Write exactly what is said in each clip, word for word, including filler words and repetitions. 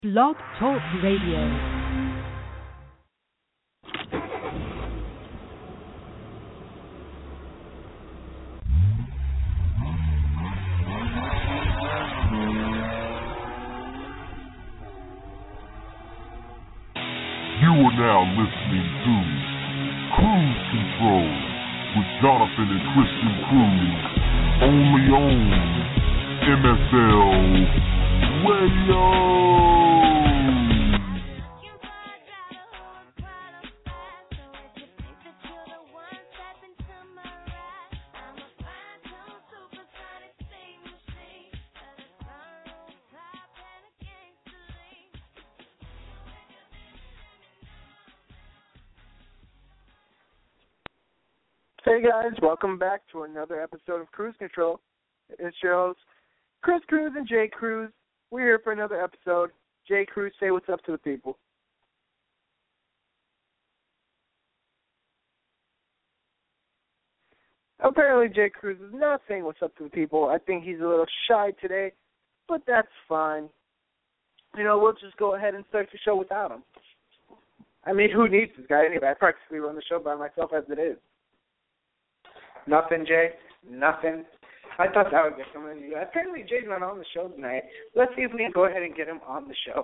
Blog Talk Radio. You are now listening to Cruise Control with Jonathan and Christian Cruz, only on M S L Radio. Hey guys, welcome back to another episode of Cruise Control. It's your hosts, Chris Cruz and Jay Cruz. We're here for another episode. Jay Cruz, say what's up to the people. Apparently Jay Cruz is not saying what's up to the people. I think he's a little shy today, but that's fine. You know, we'll just go ahead and start the show without him. I mean, who needs this guy anyway? I practically run the show by myself as it is. Nothing, Jay. Nothing. I thought that would get someone to you. Apparently, Jay's not on the show tonight. Let's see if we can go ahead and get him on the show.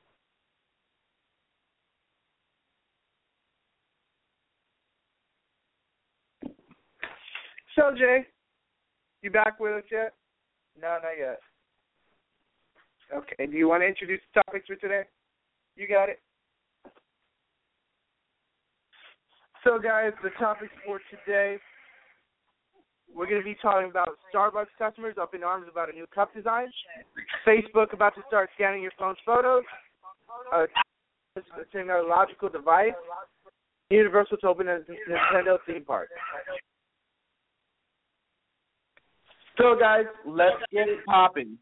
So, Jay, you back with us yet? No, not yet. Okay. Do you want to introduce the topics for today? You got it. So, guys, the topics for today. We're going to be talking about Starbucks customers up in arms about a new cup design, Facebook about to start scanning your phone's photos, a technological device, Universal to open a Nintendo theme park. So, guys, let's get it popping.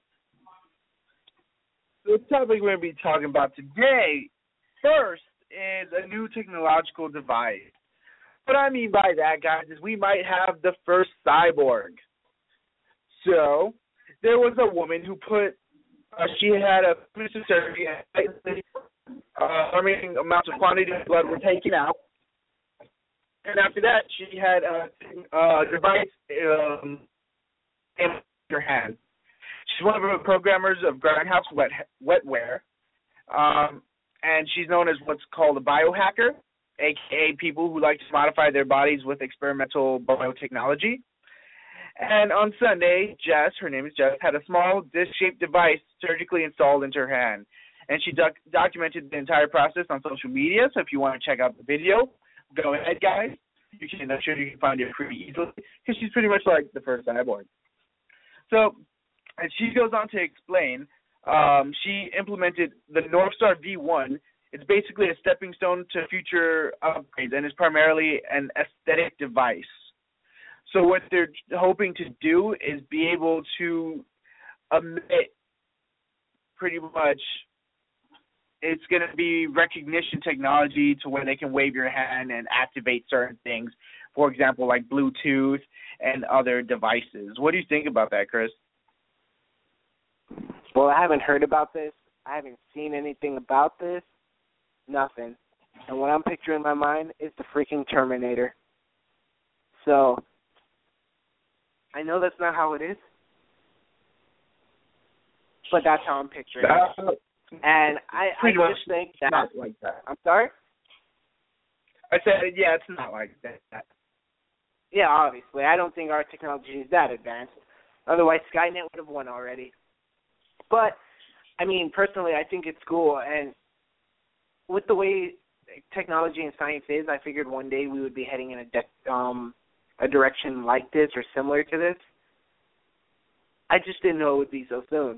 The topic we're going to be talking about today, first, is a new technological device. What I mean by that, guys, is we might have the first cyborg. So, there was a woman who put, uh, she had a surgery, and uh, alarming amounts of quantity of blood were taken out. And after that, she had a, a device um, in her hand. She's one of the programmers of Grindhouse Wet, Wetware, um, and she's known as what's called a biohacker, a k a people who like to modify their bodies with experimental biotechnology. And on Sunday, Jess, her name is Jess, had a small disc-shaped device surgically installed into her hand. And she doc- documented the entire process on social media, so if you want to check out the video, go ahead, guys. You can, I'm sure you can find it pretty easily, because she's pretty much like the first cyborg. So, as she goes on to explain, um, she implemented the Northstar V one. It's basically a stepping stone to future upgrades, and it's primarily an aesthetic device. So what they're hoping to do is be able to emit pretty much, it's going to be recognition technology to where they can wave your hand and activate certain things, for example, like Bluetooth and other devices. What do you think about that, Chris? Well, I haven't heard about this. I haven't seen anything about this. Nothing. And what I'm picturing in my mind is the freaking Terminator. So, I know that's not how it is, but that's how I'm picturing it. And I, I just think that... not like that. I'm sorry? I said, yeah, it's not like that. Yeah, obviously. I don't think our technology is that advanced. Otherwise, Skynet would have won already. But, I mean, personally, I think it's cool, and with the way technology and science is, I figured one day we would be heading in a de- um, a direction like this or similar to this. I just didn't know it would be so soon.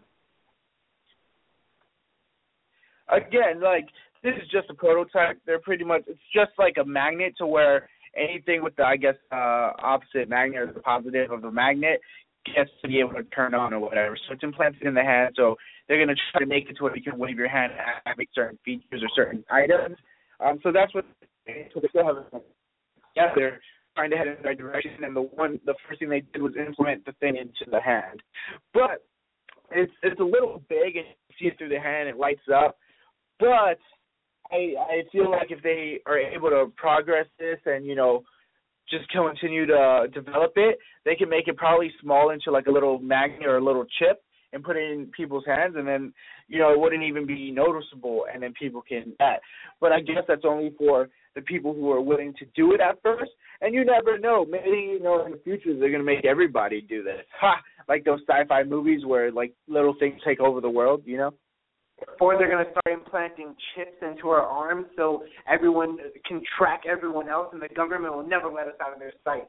Again, like, this is just a prototype. They're pretty much, it's just like a magnet to where anything with the, I guess, uh, opposite magnet or the positive of the magnet gets to be able to turn on or whatever. So it's implanted in the hand, so they're going to try to make it to where you can wave your hand and activate certain features or certain items. Um, so that's what, so they still have, yeah, they're trying to head in the right direction, and the one, the first thing they did was implement the thing into the hand. But it's it's a little big, and you see it through the hand, it lights up. But I I feel like if they are able to progress this and, you know, just continue to develop it, they can make it probably small into like a little magnet or a little chip and put it in people's hands, and then, you know, it wouldn't even be noticeable, and then people can that. But I guess that's only for the people who are willing to do it at first, and you never know. Maybe, you know, in the future they're going to make everybody do this. Ha! Like those sci-fi movies where, like, little things take over the world, you know? Or they're going to start implanting chips into our arms so everyone can track everyone else, and the government will never let us out of their sight.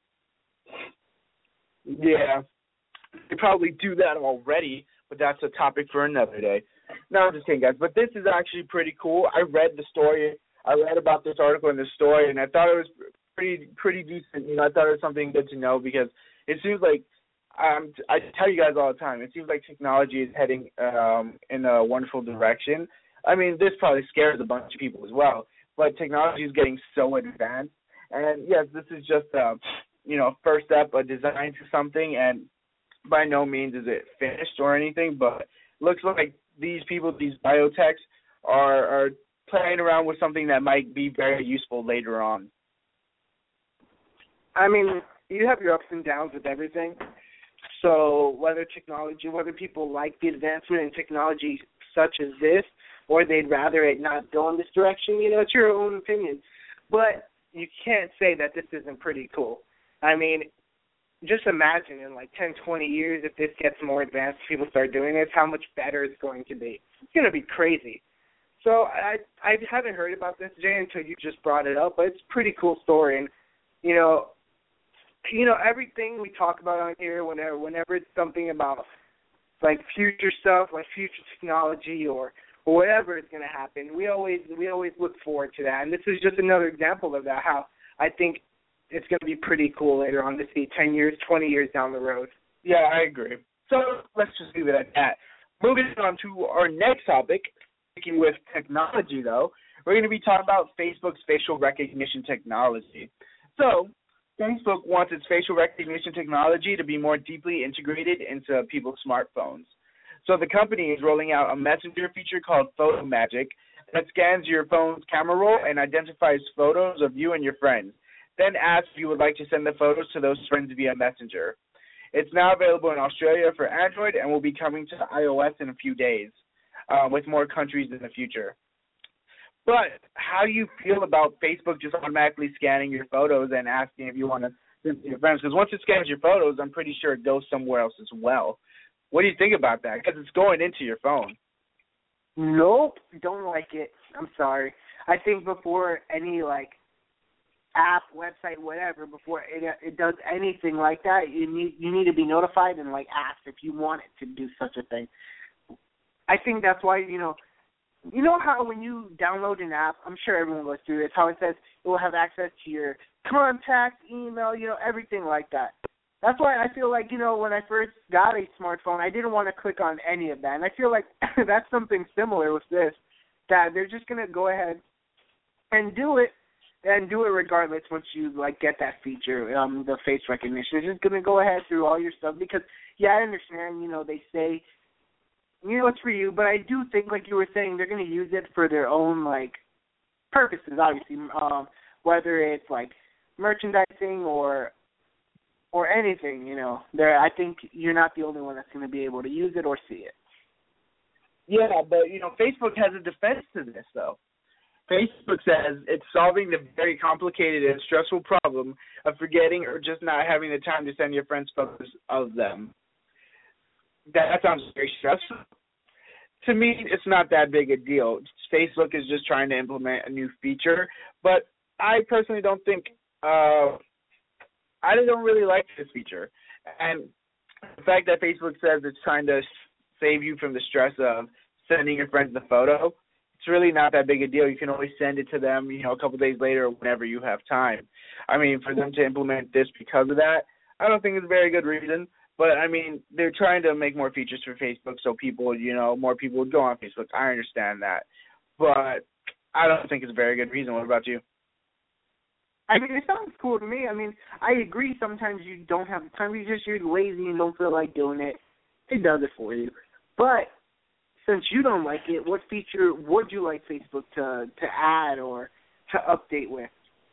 Yeah. They probably do that already, but that's a topic for another day. No, I'm just kidding, guys. But this is actually pretty cool. I read the story. I read about this article in the story, and I thought it was pretty pretty decent. You know, I thought it was something good to know because it seems like, um, I tell you guys all the time, it seems like technology is heading um, in a wonderful direction. I mean, this probably scares a bunch of people as well, but technology is getting so advanced. And, yes, this is just, uh, you know, first step, a design to something, and by no means is it finished or anything, but looks like these people, these biotechs, are, are playing around with something that might be very useful later on. I mean, you have your ups and downs with everything. So whether technology, whether people like the advancement in technology such as this, or they'd rather it not go in this direction, you know, it's your own opinion. But you can't say that this isn't pretty cool. I mean, just imagine in like ten, twenty years, if this gets more advanced, people start doing this, how much better it's going to be. It's going to be crazy. So I I haven't heard about this, Jay, until you just brought it up, but it's a pretty cool story. And, you know, you know everything we talk about on here, whenever, whenever it's something about like future stuff, like future technology or, or whatever is going to happen, we always we always look forward to that. And this is just another example of that, how I think it's going to be pretty cool later on to see ten years, twenty years down the road. Yeah, I agree. So let's just leave it at that. Moving on to our next topic, sticking with technology, though, we're going to be talking about Facebook's facial recognition technology. So Facebook wants its facial recognition technology to be more deeply integrated into people's smartphones. So the company is rolling out a messenger feature called Photo Magic that scans your phone's camera roll and identifies photos of you and your friends, then asks if you would like to send the photos to those friends via Messenger. It's now available in Australia for Android and will be coming to iOS in a few days, uh, with more countries in the future. But how do you feel about Facebook just automatically scanning your photos and asking if you want to send to your friends? Because once it scans your photos, I'm pretty sure it goes somewhere else as well. What do you think about that? Because it's going into your phone. Nope, don't like it. I'm sorry. I think before any, like, app, website, whatever, before it it does anything like that, you need you need to be notified and like asked if you want it to do such a thing. I think that's why, you know, you know how when you download an app, I'm sure everyone goes through this, how it says it will have access to your contact, email, you know, everything like that. That's why I feel like, you know, when I first got a smartphone, I didn't want to click on any of that. And I feel like that's something similar with this, that they're just going to go ahead and do it, and do it regardless once you, like, get that feature, um, the face recognition. It's just going to go ahead through all your stuff because, yeah, I understand, you know, they say, you know, it's for you, but I do think, like you were saying, they're going to use it for their own, like, purposes, obviously, um, whether it's, like, merchandising or or anything, you know. There, I think you're not the only one that's going to be able to use it or see it. Yeah, but, you know, Facebook has a defense to this, though. Facebook says it's solving the very complicated and stressful problem of forgetting or just not having the time to send your friends photos of them. That sounds very stressful. To me, it's not that big a deal. Facebook is just trying to implement a new feature, but I personally don't think uh, I don't really like this feature. And the fact that Facebook says it's trying to save you from the stress of sending your friends the photo, it's really not that big a deal. You can always send it to them, you know, a couple days later or whenever you have time. I mean, for them to implement this because of that, I don't think it's a very good reason. But, I mean, they're trying to make more features for Facebook so people, you know, more people would go on Facebook. I understand that. But I don't think it's a very good reason. What about you? I mean, it sounds cool to me. I mean, I agree sometimes you don't have the time. You just, you're lazy and don't feel like doing it. It does it for you. But since you don't like it, what feature would you like Facebook to to add or to update with?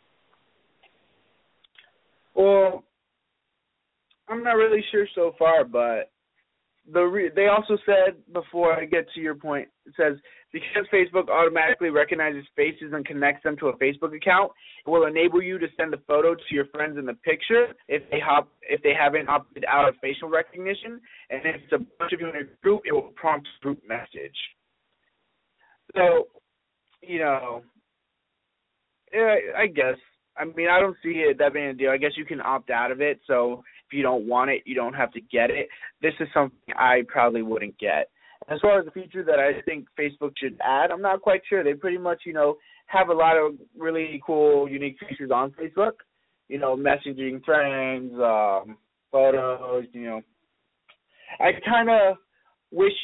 Well, I'm not really sure so far, but the re- they also said, before I get to your point, it says, because Facebook automatically recognizes faces and connects them to a Facebook account, it will enable you to send the photo to your friends in the picture if they hop if they haven't opted out of facial recognition, and if it's a bunch of you in a group, it will prompt a group message. So, you know, yeah, I guess. I mean, I don't see it that being a deal. I guess you can opt out of it, so if you don't want it, you don't have to get it. This is something I probably wouldn't get. As far as the feature that I think Facebook should add, I'm not quite sure. They pretty much, you know, have a lot of really cool, unique features on Facebook. You know, messaging friends, um, photos, you know. I kind of wish,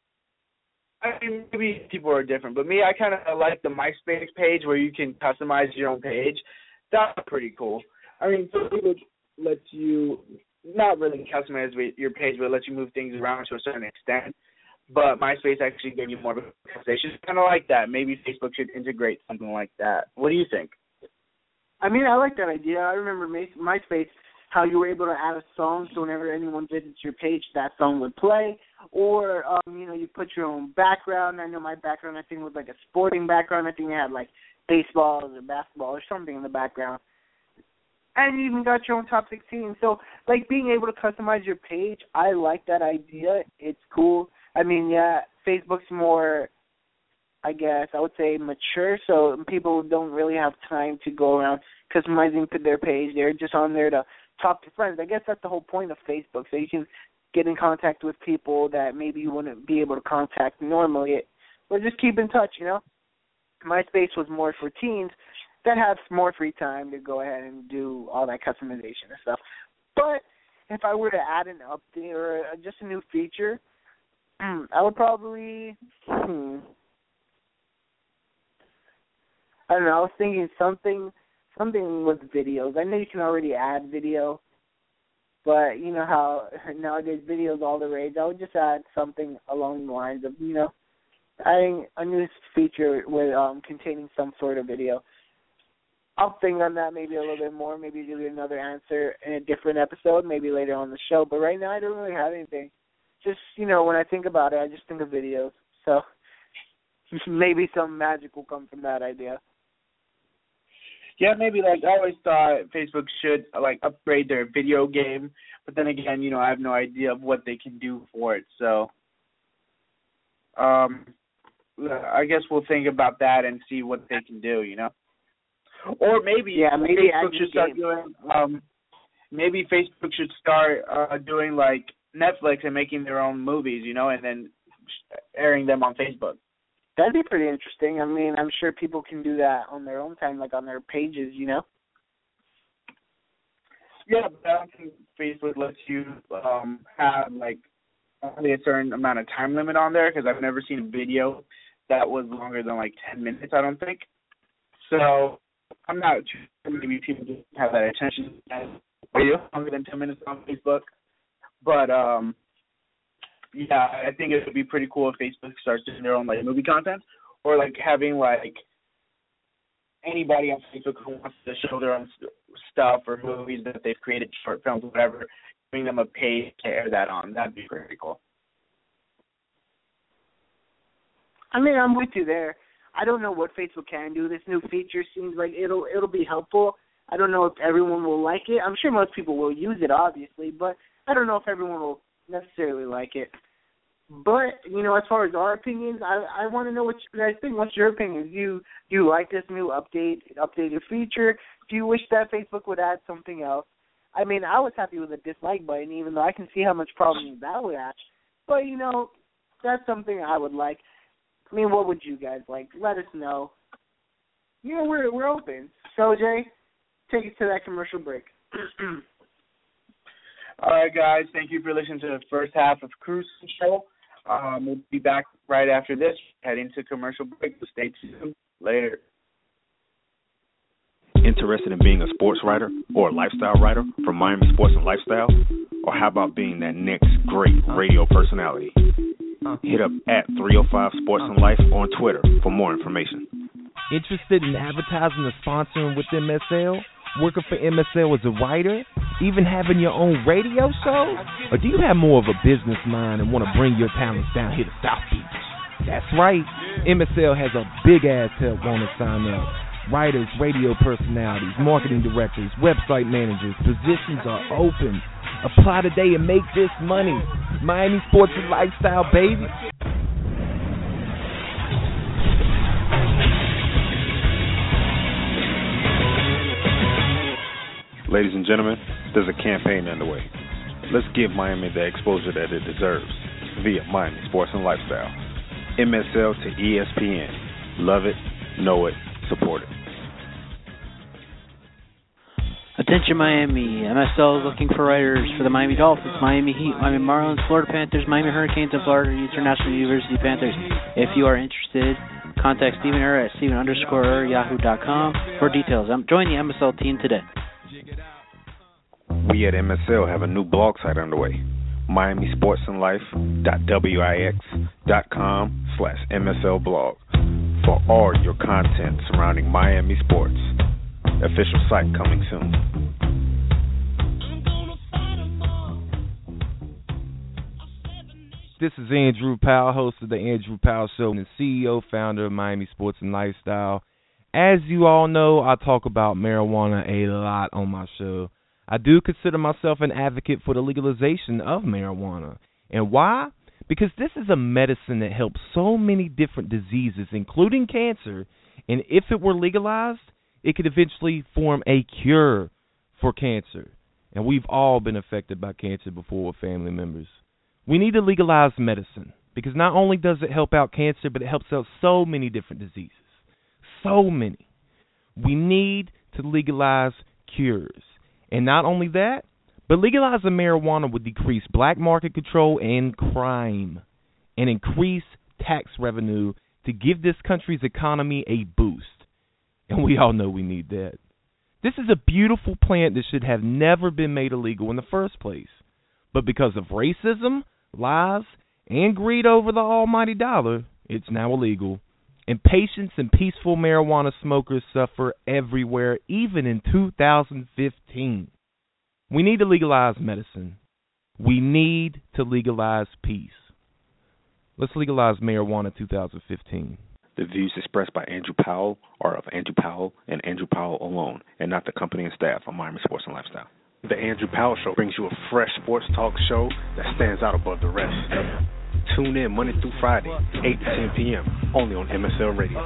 I mean, maybe people are different, but me, I kind of like the MySpace page where you can customize your own page. That's pretty cool. I mean, Facebook lets you not really customize your page, but it lets you move things around to a certain extent. But MySpace actually gave you more of a customization. Kind of like that. Maybe Facebook should integrate something like that. What do you think? I mean, I like that idea. I remember MySpace, how you were able to add a song, so whenever anyone visits your page, that song would play. Or, um, you know, you put your own background. I know my background, I think, was like a sporting background. I think it had, like, baseball or basketball or something in the background. And you even got your own top sixteen. So, like, being able to customize your page, I like that idea. It's cool. I mean, yeah, Facebook's more, I guess, I would say mature, so people don't really have time to go around customizing their page. They're just on there to talk to friends. I guess that's the whole point of Facebook, so you can get in contact with people that maybe you wouldn't be able to contact normally, or just keep in touch, you know. MySpace was more for teens that have more free time to go ahead and do all that customization and stuff. But if I were to add an update or just a new feature, I would probably, hmm, I don't know, I was thinking something, something with videos. I know you can already add video, but you know how nowadays videos all the rage. I would just add something along the lines of, you know, adding a new feature with um, containing some sort of video. I'll think on that maybe a little bit more, maybe give you another answer in a different episode, maybe later on the show. But right now I don't really have anything. Just, you know, when I think about it, I just think of videos. So maybe some magic will come from that idea. Yeah, maybe, like, I always thought Facebook should, like, upgrade their video game. But then again, you know, I have no idea of what they can do for it. So um, I guess we'll think about that and see what they can do, you know. Or maybe, yeah, maybe Facebook should start game. doing, um, maybe Facebook should start uh, doing, like, Netflix and making their own movies, you know, and then airing them on Facebook. That'd be pretty interesting. I mean, I'm sure people can do that on their own time, like on their pages, you know? Yeah, but I don't think Facebook lets you um, have, like, only a certain amount of time limit on there, because I've never seen a video that was longer than, like, ten minutes, I don't think. So I'm not sure maybe people just have that attention span video longer than ten minutes on Facebook. But, um, yeah, I think it would be pretty cool if Facebook starts doing their own, like, movie content, or, like, having, like, anybody on Facebook who wants to show their own st- stuff or movies that they've created, short films, whatever, giving them a page to air that on. That'd be pretty cool. I mean, I'm with you there. I don't know what Facebook can do. This new feature seems like it'll it'll be helpful. I don't know if everyone will like it. I'm sure most people will use it, obviously, but I don't know if everyone will necessarily like it. But, you know, as far as our opinions, I, I want to know what you guys think. What's your opinion? Do you, do you like this new update, updated feature? Do you wish that Facebook would add something else? I mean, I was happy with the dislike button, even though I can see how much problems that would add. But, you know, that's something I would like. I mean, what would you guys like? Let us know. You know, we're, we're open. So, Jay, take us to that commercial break. All right, guys, thank you for listening to the first half of Cruise Control. Um, we'll be back right after this, head into commercial break, so stay tuned. Later. Interested in being a sports writer or a lifestyle writer for Miami Sports and Lifestyle? Or how about being that next great radio personality? hit up at three oh five Sports and Life on Twitter for more information. Interested in advertising or sponsoring with M S L? Working for M S L as a writer? Even having your own radio show? Or do you have more of a business mind and want to bring your talents down here to South Beach? That's right. M S L has a big-ass help want to sign up. Writers, radio personalities, marketing directors, website managers, positions are open. Apply today and make this money. Miami Sports and Lifestyle, baby. Ladies and gentlemen, there's a campaign underway. Let's give Miami the exposure that it deserves via Miami Sports and Lifestyle. M S L to E S P N. Love it, know it, support it. Attention Miami, M S L is looking for writers for the Miami Dolphins, Miami Heat, Miami Marlins, Florida Panthers, Miami Hurricanes, and Florida International University Panthers. If you are interested, contact Stephen Err at Stephen underscore yahoo dot com for details. I'm join the M S L team today. We at M S L have a new blog site underway, Miami Sports and Life dot wix dot com slash M S L blog, for all your content surrounding Miami sports. Official site coming soon. This is Andrew Powell, host of the Andrew Powell Show and C E O, founder of Miami Sports and Lifestyle. As you all know, I talk about marijuana a lot on my show. I do consider myself an advocate for the legalization of marijuana. And why? Because this is a medicine that helps so many different diseases, including cancer, and if it were legalized, it could eventually form a cure for cancer. And we've all been affected by cancer before with family members. We need to legalize medicine because not only does it help out cancer, but it helps out so many different diseases. So many. We need to legalize cures. And not only that, but legalizing marijuana would decrease black market control and crime and increase tax revenue to give this country's economy a boost. And we all know we need that. This is a beautiful plant that should have never been made illegal in the first place. But because of racism, lies, and greed over the almighty dollar, it's now illegal. And patients and peaceful marijuana smokers suffer everywhere, even in two thousand fifteen. We need to legalize medicine. We need to legalize peace. Let's legalize marijuana two thousand fifteen. The views expressed by Andrew Powell are of Andrew Powell and Andrew Powell alone, and not the company and staff of Miami Sports and Lifestyle. The Andrew Powell Show brings you a fresh sports talk show that stands out above the rest. Tune in Monday through Friday, eight to ten p.m., only on M S L Radio.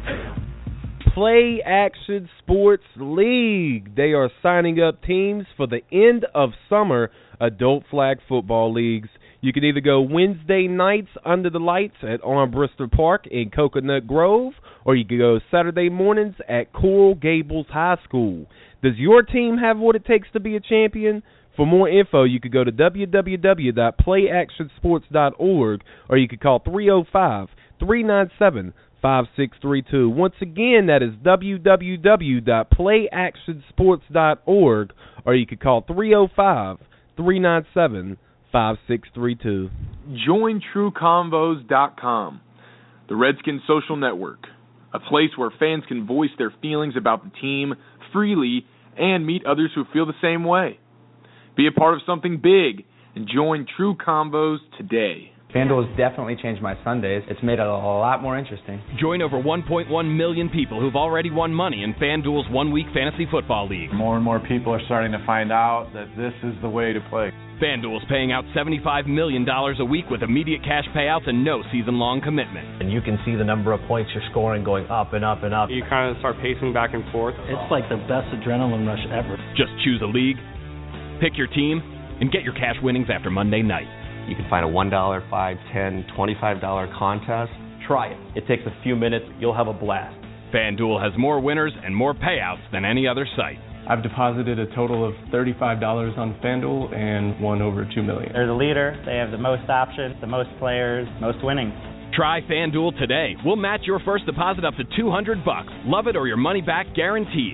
Play Action Sports League. They are signing up teams for the end of summer adult flag football leagues. You can either go Wednesday nights under the lights at Armbruster Park in Coconut Grove, or you can go Saturday mornings at Coral Gables High School. Does your team have what it takes to be a champion? For more info, you could go to w w w dot play action sports dot org, or you could call three oh five, three nine seven, five six three two. Once again, that is w w w dot play action sports dot org, or you could call three oh five, three nine seven, five six three two. Join true convos dot com, the Redskins social network, a place where fans can voice their feelings about the team freely and meet others who feel the same way. Be a part of something big and join True Convos today. FanDuel has definitely changed my Sundays. It's made it a lot more interesting. Join over one point one million people who've already won money in FanDuel's one-week fantasy football league. More and more people are starting to find out that this is the way to play. FanDuel's paying out seventy-five million dollars a week with immediate cash payouts and no season-long commitment. And you can see the number of points you're scoring going up and up and up. You kind of start pacing back and forth. It's like the best adrenaline rush ever. Just choose a league, pick your team, and get your cash winnings after Monday night. You can find a one dollar, five dollars, ten dollars, twenty-five dollars contest. Try it. It takes a few minutes. You'll have a blast. FanDuel has more winners and more payouts than any other site. I've deposited a total of thirty-five dollars on FanDuel and won over two million dollars. They're the leader. They have the most options, the most players, most winnings. Try FanDuel today. We'll match your first deposit up to two hundred bucks. Love it or your money back guaranteed.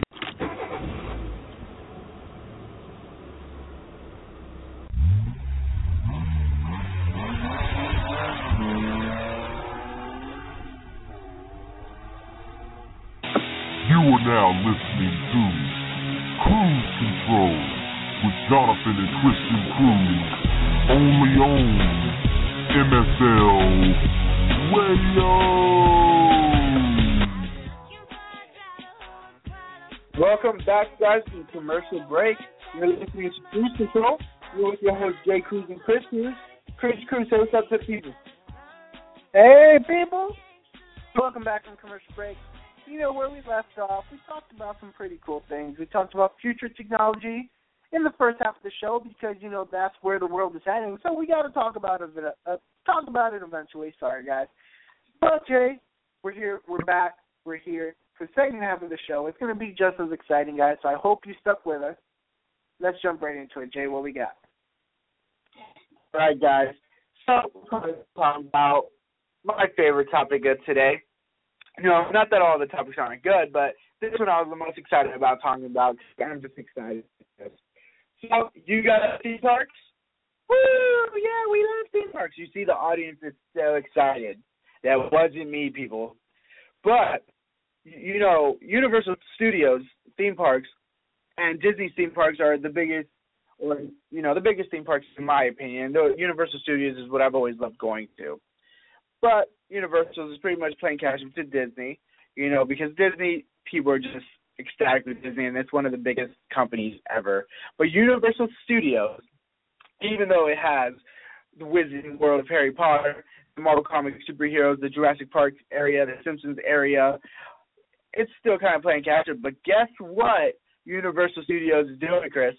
are now listening to Cruise Control with Jonathan and Christian Cruz, only on M S L Radio. Welcome back, guys, to the commercial break. You're listening to Cruise Control. You're with your host, Jay Cruz and Chris Cruz. Chris Cruz, say what's up to the people. Hey, people. Welcome back from commercial break. You know, where we left off, we talked about some pretty cool things. We talked about future technology in the first half of the show because, you know, that's where the world is heading. So we got to talk about it, uh, talk about it eventually. Sorry, guys. But, Jay, we're here. We're back. We're here for the second half of the show. It's going to be just as exciting, guys, so I hope you stuck with us. Let's jump right into it. Jay, what we got? All right, guys. So we're going to talk about my favorite topic of today. You know, not that all the topics aren't good, but this one I was the most excited about talking about. I'm just excited. So, you got theme parks? Woo! Yeah, we love theme parks. You see the audience is so excited. That wasn't me, people. But, you know, Universal Studios theme parks and Disney theme parks are the biggest, or, you know, the biggest theme parks in my opinion. The Universal Studios is what I've always loved going to. But Universal is pretty much playing catch up to Disney, you know, because Disney, people are just ecstatic with Disney, and it's one of the biggest companies ever. But Universal Studios, even though it has the Wizarding World of Harry Potter, the Marvel Comics superheroes, the Jurassic Park area, the Simpsons area, it's still kind of playing catch up. But guess what Universal Studios is doing, Chris?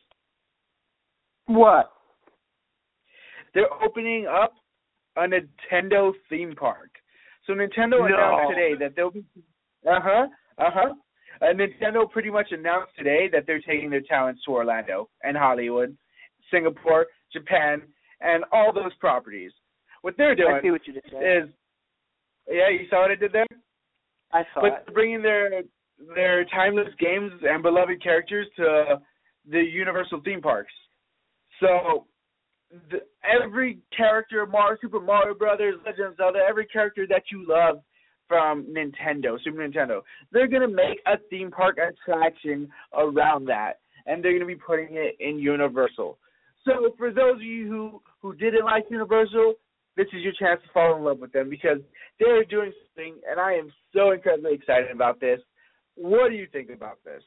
What? They're opening up a Nintendo theme park. So Nintendo no. announced today that they'll be uh-huh, uh-huh. Uh, Nintendo pretty much announced today that they're taking their talents to Orlando and Hollywood, Singapore, Japan, and all those properties. What they're doing I see what you just said. is, yeah, you saw what I did there? I saw but it. But bringing their their timeless games and beloved characters to the Universal theme parks. So The, every character, Mario, Super Mario Brothers, Legend of Zelda, every character that you love from Nintendo, Super Nintendo, they're going to make a theme park attraction around that, and they're going to be putting it in Universal. So for those of you who, who didn't like Universal, this is your chance to fall in love with them because they're doing something, and I am so incredibly excited about this. What do you think about this?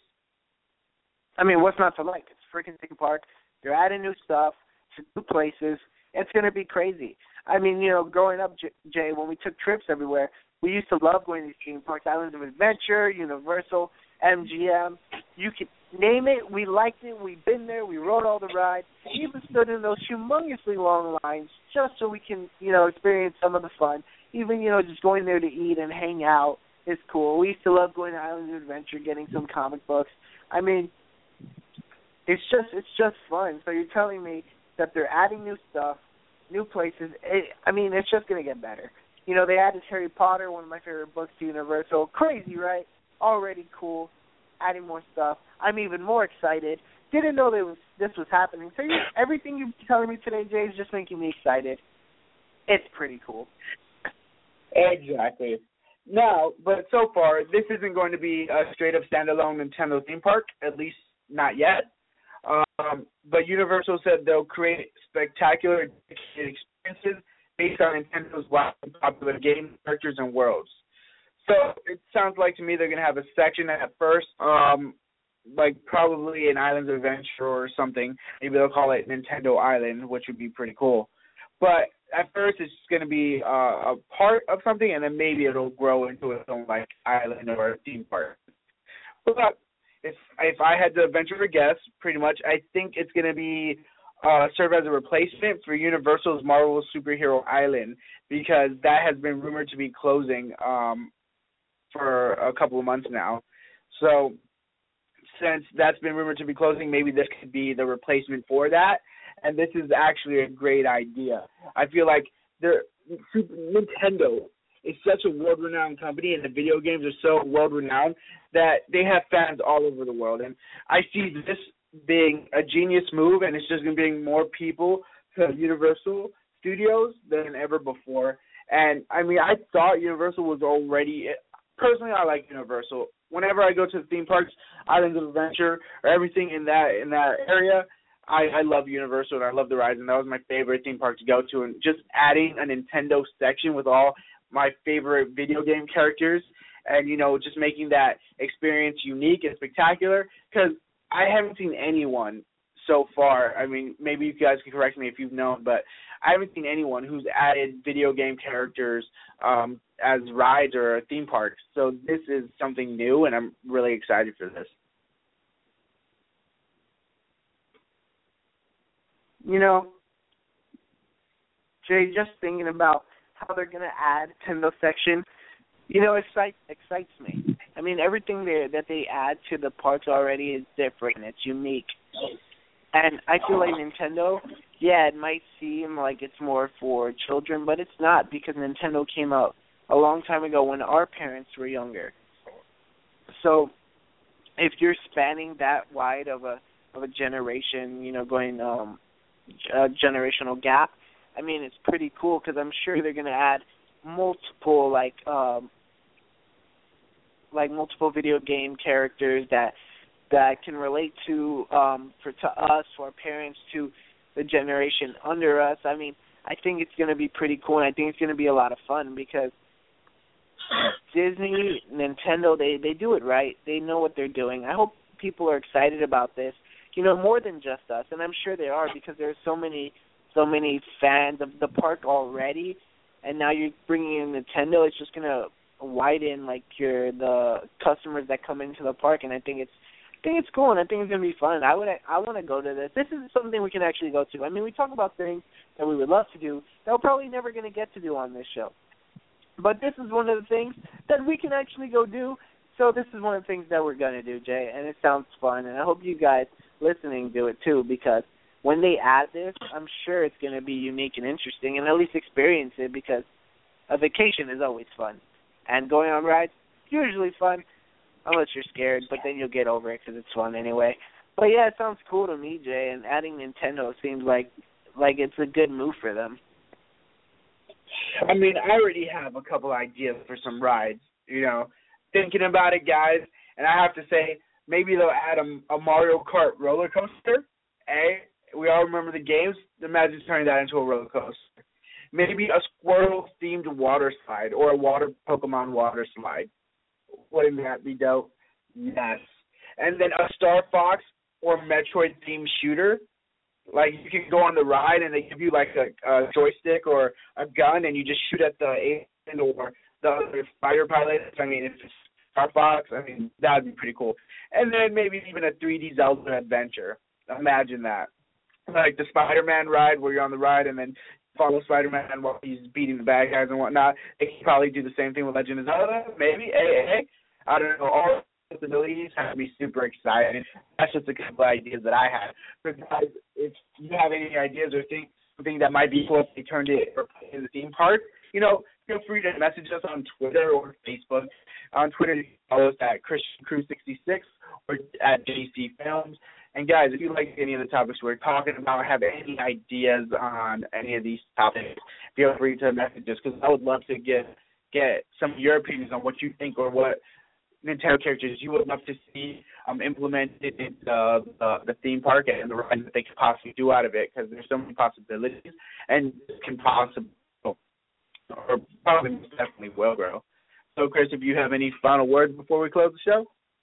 I mean, what's not to like? It's a freaking theme park. They're adding new stuff. New places. It's going to be crazy. I mean, you know, growing up, Jay, when we took trips everywhere, we used to love going to these theme parks, Islands of Adventure, Universal, M G M. You can name it. We liked it. We've been there. We rode all the rides. Even stood in those humongously long lines just so we can, you know, experience some of the fun. Even, you know, just going there to eat and hang out is cool. We used to love going to Islands of Adventure, getting some comic books. I mean, it's just it's just fun. So you're telling me that they're adding new stuff, new places. It, I mean, it's just going to get better. You know, they added Harry Potter, one of my favorite books, to Universal. Crazy, right? Already cool. Adding more stuff. I'm even more excited. Didn't know there was, this was happening. So you, everything you're telling me today, Jay, is just making me excited. It's pretty cool. Exactly. Now, but so far, this isn't going to be a straight-up standalone Nintendo theme park, at least not yet. Um, but Universal said they'll create spectacular experiences based on Nintendo's wildly popular game characters and worlds. So it sounds like to me they're going to have a section at first, um, like probably an Islands of Adventure or something. Maybe they'll call it Nintendo Island, which would be pretty cool. But at first it's going to be uh, a part of something, and then maybe it'll grow into its own like island or a theme park. But If if I had to venture a guess, pretty much, I think it's going to be uh, serve as a replacement for Universal's Marvel Superhero Island because that has been rumored to be closing um, for a couple of months now. So since that's been rumored to be closing, maybe this could be the replacement for that. And this is actually a great idea. I feel like they're, Nintendo is such a world-renowned company, and the video games are so world-renowned that they have fans all over the world. And I see this being a genius move, and it's just going to bring more people to Universal Studios than ever before. And, I mean, I thought Universal was already personally, I like Universal. Whenever I go to the theme parks, Islands of Adventure, or everything in that in that area, I, I love Universal and I love the rides, and that was my favorite theme park to go to. And just adding a Nintendo section with all my favorite video game characters, and you know, just making that experience unique and spectacular. Because I haven't seen anyone so far. I mean, maybe you guys can correct me if you've known, but I haven't seen anyone who's added video game characters um, as rides or theme parks. So this is something new, and I'm really excited for this. You know, Jay, just thinking about how they're going to add Nintendo section, you know, excite, excites me. I mean, everything there that they add to the parks already is different. It's unique. And I feel like Nintendo, yeah, it might seem like it's more for children, but it's not, because Nintendo came out a long time ago when our parents were younger. So if you're spanning that wide of a of a generation, you know, going um, a generational gap, I mean, it's pretty cool, because I'm sure they're going to add multiple, like, um, like multiple video game characters that that can relate to um, for to us, to our parents, to the generation under us. I mean, I think it's going to be pretty cool, and I think it's going to be a lot of fun, because Disney, Nintendo, they, they do it right. They know what they're doing. I hope people are excited about this, you know, more than just us, and I'm sure they are, because there's so many so many fans of the park already, and now you're bringing in Nintendo. It's just going to widen, like, your the customers that come into the park, and I think it's I think it's cool, and I think it's going to be fun. I would I want to go to this. This is something we can actually go to. I mean, we talk about things that we would love to do that we're probably never going to get to do on this show. But this is one of the things that we can actually go do. So this is one of the things that we're going to do, Jay, and it sounds fun. And I hope you guys listening do it too, because when they add this, I'm sure it's going to be unique and interesting, and at least experience it, because a vacation is always fun. And going on rides, usually fun, unless you're scared, but then you'll get over it because it's fun anyway. But yeah, it sounds cool to me, Jay, and adding Nintendo seems like like it's a good move for them. I mean, I already have a couple ideas for some rides, you know, thinking about it, guys, and I have to say, maybe they'll add a, a Mario Kart roller coaster, eh? We all remember the games. Imagine turning that into a roller coaster. Maybe a Squirtle-themed water slide, or a water Pokemon water slide. Wouldn't that be dope? Yes. And then a Star Fox or Metroid-themed shooter. Like, you can go on the ride, and they give you, like, a, a joystick or a gun, and you just shoot at the alien or the other fighter pilots. I mean, if it's Star Fox, I mean, that would be pretty cool. And then maybe even a three D Zelda adventure. Imagine that. Like the Spider-Man ride, where you're on the ride and then follow Spider-Man while he's beating the bad guys and whatnot. They can probably do the same thing with Legend of Zelda, maybe. Hey, hey, I don't know. All possibilities have to be super exciting. That's just a couple of ideas that I had. But guys, if you have any ideas or think something that might be cool if they turned it in the theme park, you know, feel free to message us on Twitter or Facebook. On Twitter, you can follow us at Christian Crew sixty-six or at J C Films. And guys, if you like any of the topics we're talking about, have any ideas on any of these topics, feel free to message us, because I would love to get get some of your opinions on what you think, or what Nintendo characters you would love to see um, implemented in the, the, the theme park and the ride that they could possibly do out of it, because there's so many possibilities, and this can possibly, or probably most definitely will grow. So, Chris, if you have any final words before we close the show?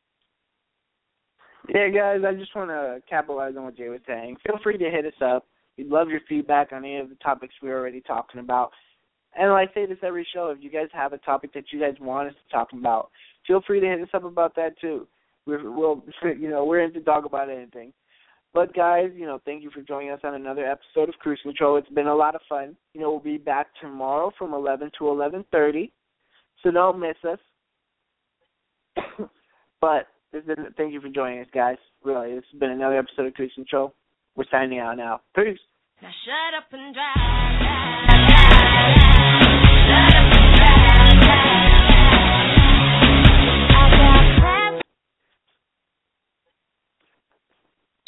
Yeah, guys, I just want to capitalize on what Jay was saying. Feel free to hit us up. We'd love your feedback on any of the topics we we're already talking about. And I say this every show, if you guys have a topic that you guys want us to talk about, feel free to hit us up about that too. We're, we'll, you know, we're in to talk about anything. But guys, you know, thank you for joining us on another episode of Cruise Control. It's been a lot of fun. You know, we'll be back tomorrow from eleven to eleven thirty, so don't miss us. But thank you for joining us, guys. Really, this has been another episode of Cruise Control. We're signing out now. Peace. Now shut up and drive.